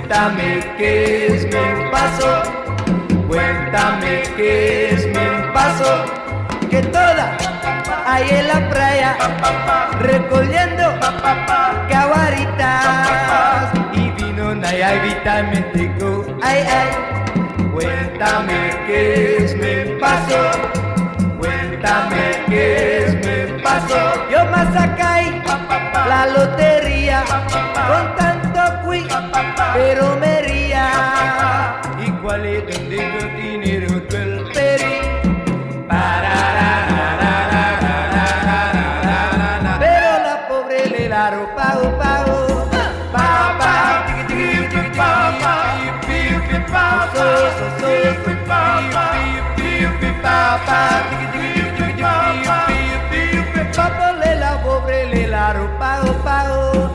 Cuéntame qué es mi paso, cuéntame qué es mi paso, que toda ahí en la playa recogiendo cabaritas y vino naya vitamínico, ay ay. Cuéntame qué es mi paso, cuéntame qué es mi paso. Yo me saqué la lotería con tanto quiz, pero me ría. ¿Y cuál es donde yo dinero del peri? Pero la pobre le la pago, pago. Papole la pobre le la pago, pago.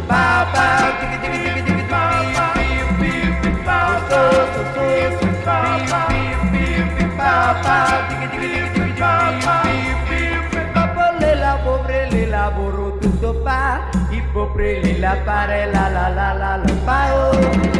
Papole la pobre le la borro tutto pa, y pobre le la pare la pago.